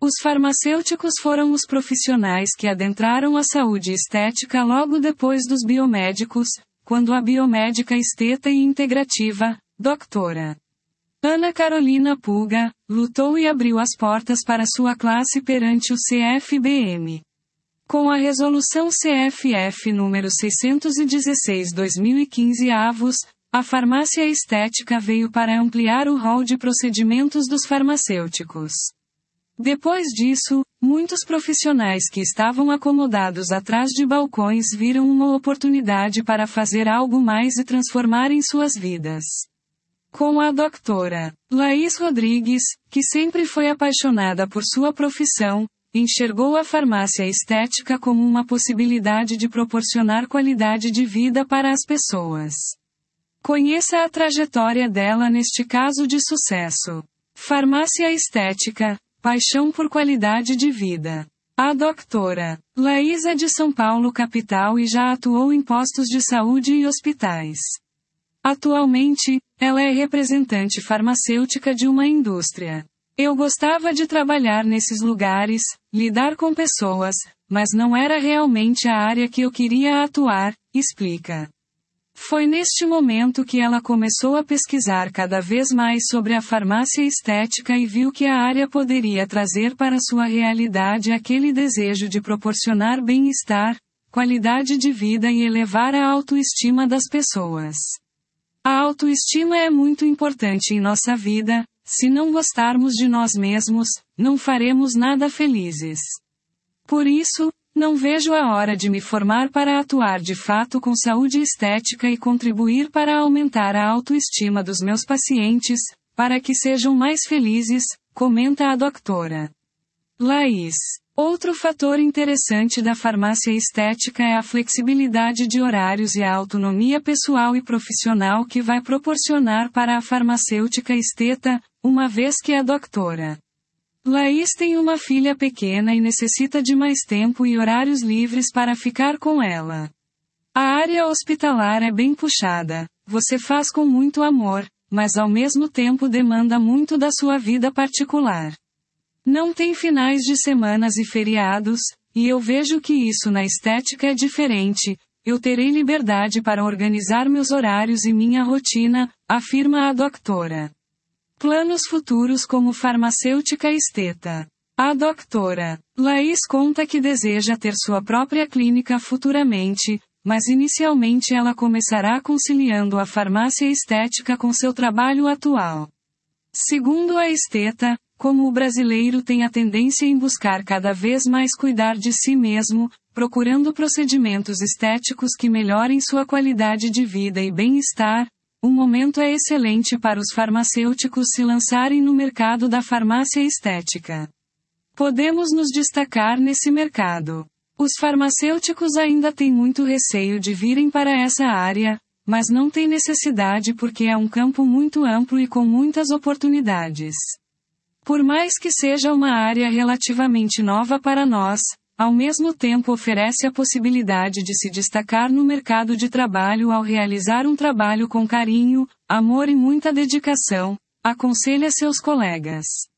Os farmacêuticos foram os profissionais que adentraram a saúde estética logo depois dos biomédicos, quando a biomédica esteta e integrativa, Dra. Ana Carolina Pulga, lutou e abriu as portas para sua classe perante o CFBM. Com a resolução CFF número 616/2015 avos, a farmácia estética veio para ampliar o rol de procedimentos dos farmacêuticos. Depois disso, muitos profissionais que estavam acomodados atrás de balcões viram uma oportunidade para fazer algo mais e transformarem suas vidas. Com a Dra. Laís Rodrigues, que sempre foi apaixonada por sua profissão, enxergou a farmácia estética como uma possibilidade de proporcionar qualidade de vida para as pessoas. Conheça a trajetória dela neste caso de sucesso. Farmácia estética, paixão por qualidade de vida. A Dra. Laís é de São Paulo capital e já atuou em postos de saúde e hospitais. Atualmente, ela é representante farmacêutica de uma indústria. Eu gostava de trabalhar nesses lugares, lidar com pessoas, mas não era realmente a área que eu queria atuar, explica. Foi neste momento que ela começou a pesquisar cada vez mais sobre a farmácia estética e viu que a área poderia trazer para sua realidade aquele desejo de proporcionar bem-estar, qualidade de vida e elevar a autoestima das pessoas. A autoestima é muito importante em nossa vida. Se não gostarmos de nós mesmos, não faremos nada felizes. Por isso, não vejo a hora de me formar para atuar de fato com saúde estética e contribuir para aumentar a autoestima dos meus pacientes, para que sejam mais felizes, comenta a Dra. Laís. Outro fator interessante da farmácia estética é a flexibilidade de horários e a autonomia pessoal e profissional que vai proporcionar para a farmacêutica esteta, uma vez que a Dra. Laís tem uma filha pequena e necessita de mais tempo e horários livres para ficar com ela. A área hospitalar é bem puxada, você faz com muito amor, mas ao mesmo tempo demanda muito da sua vida particular. Não tem finais de semanas e feriados, e eu vejo que isso na estética é diferente. Eu terei liberdade para organizar meus horários e minha rotina, afirma a Dra. Planos futuros como farmacêutica esteta. A Dra. Laís conta que deseja ter sua própria clínica futuramente, mas inicialmente ela começará conciliando a farmácia estética com seu trabalho atual. Segundo a esteta, como o brasileiro tem a tendência em buscar cada vez mais cuidar de si mesmo, procurando procedimentos estéticos que melhorem sua qualidade de vida e bem-estar, o momento é excelente para os farmacêuticos se lançarem no mercado da farmácia estética. Podemos nos destacar nesse mercado. Os farmacêuticos ainda têm muito receio de virem para essa área, mas não tem necessidade porque é um campo muito amplo e com muitas oportunidades. Por mais que seja uma área relativamente nova para nós, ao mesmo tempo oferece a possibilidade de se destacar no mercado de trabalho ao realizar um trabalho com carinho, amor e muita dedicação, aconselha seus colegas.